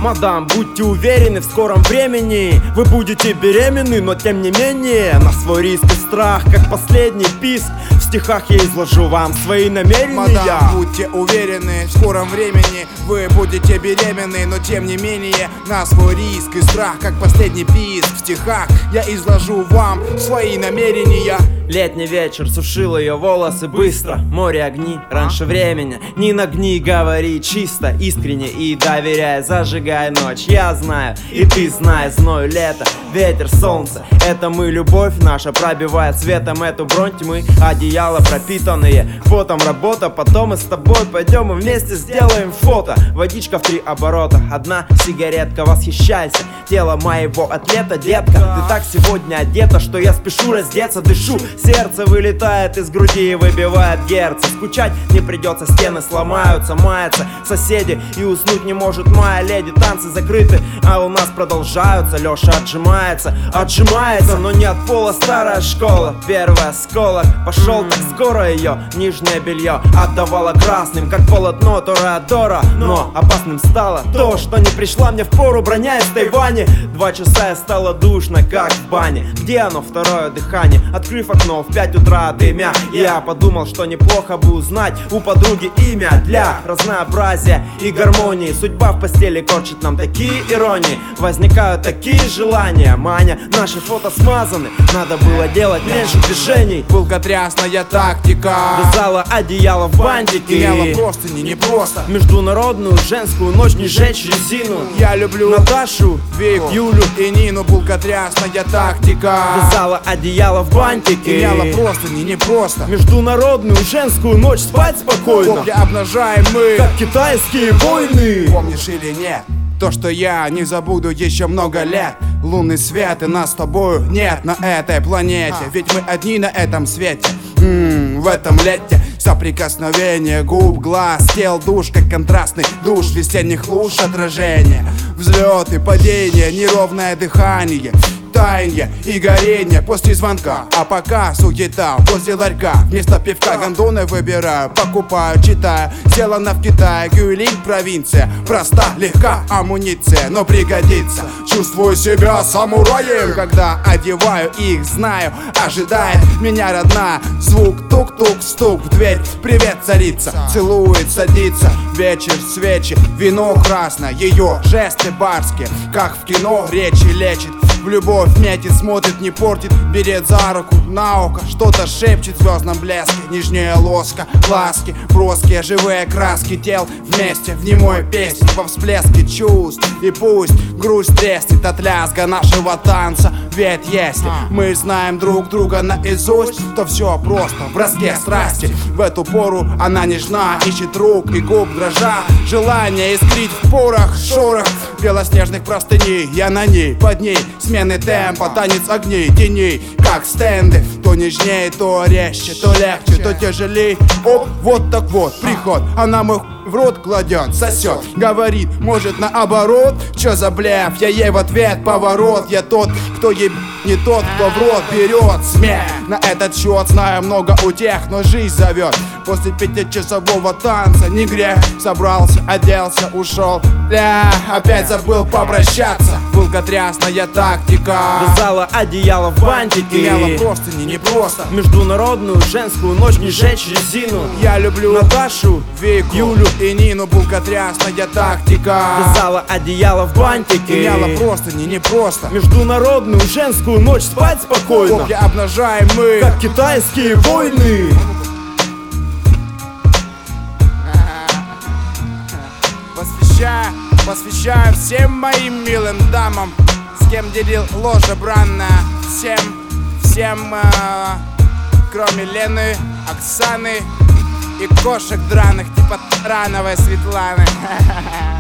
Мадам, будьте уверены, в скором времени вы будете беременны, но тем не менее на свой риск и страх, как последний писк, в стихах я изложу вам свои намерения. Мадам, будьте уверены, в скором времени вы будете беременны, но тем не менее на свой риск и страх, как последний писк, в стихах я изложу вам свои намерения. Летний вечер сушил ее волосы быстро. Море огни раньше времени. Не нагни, говори чисто, искренне и доверяя. Зажигай ночь, я знаю, и ты знай. Зною лето, ветер, солнце. Это мы, любовь наша пробивает светом эту бронь тьмы. Одеяла пропитанные потом работа. Потом мы с тобой пойдем и вместе сделаем фото. Водичка в 3 оборота, одна сигаретка. Восхищайся, тело моего атлета, детка. Ты так сегодня одета, что я спешу раздеться, дышу. Сердце вылетает из груди и выбивает герцы. Скучать не придется, стены сломаются, маятся соседи, и уснуть не может моя леди. Танцы закрыты, а у нас продолжаются. Леша отжимается, но не от пола. Старая школа, первый осколок пошел так скоро, ее нижнее белье отдавало красным, как полотно Тореадора. Но опасным стало то, что не пришла мне в пору броня из Тайваня. 2 часа и стало душно, как в бане. Где оно, второе дыхание? Открыв окно в 5 утра дымя, я подумал, что неплохо бы узнать у подруги имя для разнообразия и гармонии. Судьба в постели корчит нам такие иронии, возникают такие желания. Маня, наши фото смазаны, надо было делать меньше движений. Пылкотрясная тактика, вязала одеяло в бантики, меняла простыни не просто. Международную женскую ночь не жечь резину. Я люблю Наташу, Вику, Юлю и Нину. Пылкотрясная тактика, вязала одеяло в бантики, меняла простыни не просто. Международную женскую ночь спать спокойно. Копья обнажаем мы, как китайские войны. Помнишь или нет? То, что я не забуду еще много лет. Лунный свет, и нас с тобою нет на этой планете. Ведь мы одни на этом свете. В этом лете соприкосновение губ, глаз, тел, душ, как контрастный душ весенних луж, отражение. Взлет и падение, неровное дыхание, таяние и горение после звонка. А пока суета возле ларька, вместо пивка гондоны выбираю, покупаю, читаю. Сделано в Китае, Гюйлинь, провинция. Проста, легка амуниция, но пригодится. Чувствую себя самураем, когда одеваю их, знаю, ожидает меня родная. Звук тук-тук, стук в дверь. Привет, царица, целует, садится. Вечер, свечи, вино красное, ее жесты барские, как в кино речи лечит. В любовь метит, смотрит, не портит, берет за руку, на ухо, что-то шепчет в звездном блеске. Нежнее лоска, ласки, броские, живые краски тел вместе в немой песне, во всплеске чувств. И пусть грусть треснет от лязга нашего танца, ведь если мы знаем друг друга наизусть, то все просто в броске страсти. В эту пору она нежна, ищет рук и губ дрожа. Желание искрить в порах, шорох белоснежных простыней. Я на ней, под ней смены темпа, танец огней, теней, как стенды. То нежнее, то резче, то легче, то тяжелей. Оп, вот так вот, приход, она мой в рот кладет, сосет, говорит, может наоборот. Чё за блеф, я ей в ответ поворот. Я тот, кто ей не тот, кто в рот берет. Смех на этот счет, знаю много утех, но жизнь зовет. После 5-часового танца не грех. Собрался, оделся, ушел. Опять забыл попрощаться. Пылкотрясная тактика, вязала одеяло в бантики, меняла простыни не просто. Международную женскую ночь не жечь резину. Я люблю Наташу, Вику, Юлю и Нину. Пылкотрясная тактика, вязала одеяло в бантики, меняла простыни не просто. Международную женскую ночь спать спокойно. Копья обнажаем мы, как китайские войны. Посвящаю всем моим милым дамам, с кем делил ложе бранное. Всем, кроме Лены, Оксаны и кошек драных, типа Рановой Светланы.